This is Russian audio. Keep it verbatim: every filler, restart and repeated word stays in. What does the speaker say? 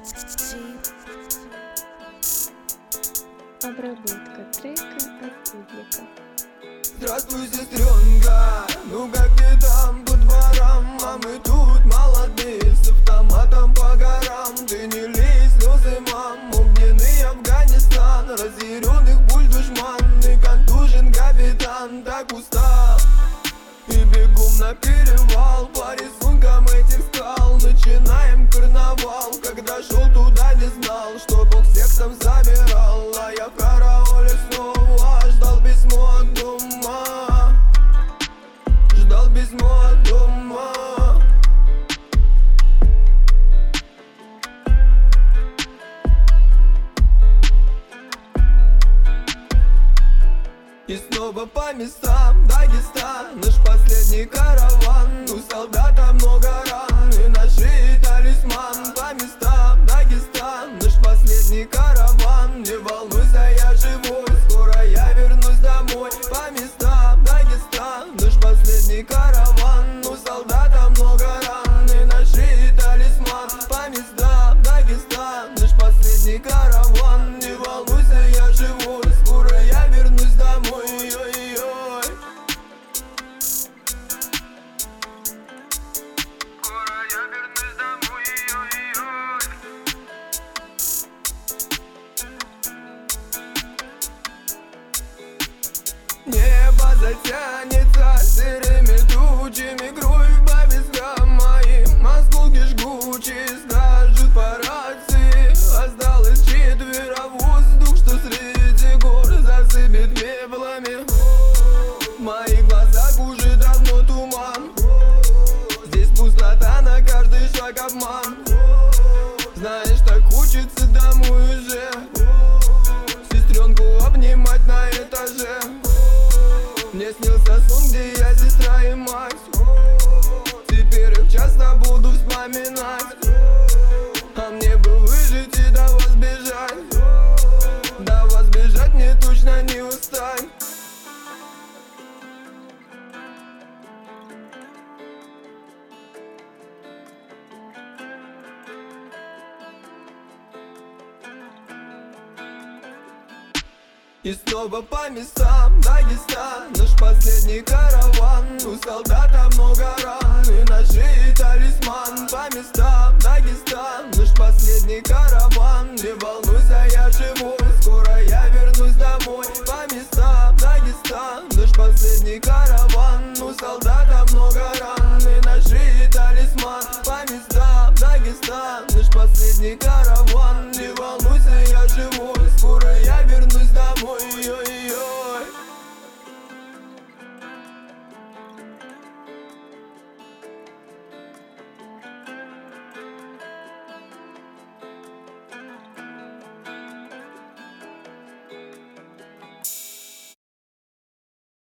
Обработка трека от публика. Здравствуй, сестренка, ну как ты там по дворам? А мы тут молодые, с автоматом по горам. Ты не лей слезы, мам, огненный Афганистан, разъяренных пуль душман и контужен капитан. Так устал и бегом на перевал по рисункам этих скал. Начинаем карнавал, когда шел туда не знал, что Бог всех там забирал. А я в карауле снова ждал письмо от дома, ждал письмо от дома. И снова по местам Дагестан, наш последний караван. У солдата много ран и наши талисман. По местам Дагестан, наш последний караван. Не волнуйся, я живой, скоро я вернусь домой. По местам Дагестан, наш последний караван. У солдата много ран и наши талисман. По местам Дагестан, наш последний караван. Не волнуйся, я живой, скоро я вернусь домой. Ой-ой-ой. Скоро я вернусь домой. Ой-ой-ой. Небо затянется серыми тучами, кровь по вискам моим, осколки жгучие скажут по рации. Осталось четверо, воздух, что среди гор засыпет пеплами. В моих глазах уже давно туман, здесь пустота, на каждый шаг обман. Знаешь, так хочется домой уже, сестренку обнимать на этаже. Мне снился сон, где я сестра и мать, теперь их часто буду вспоминать. А мне бы выжить и до вас бежать, до вас бежать мне точно не устать. И снова по местам Дагестан, наш последний караван. У солдата много ран и наши талисман. По местам Дагестан, наш последний караван. Не волнуйся, я живой, скоро я вернусь домой. По местам Дагестан, наш последний караван. У солдата много ран и наши талисман. По местам Дагестан, наш последний караван. Не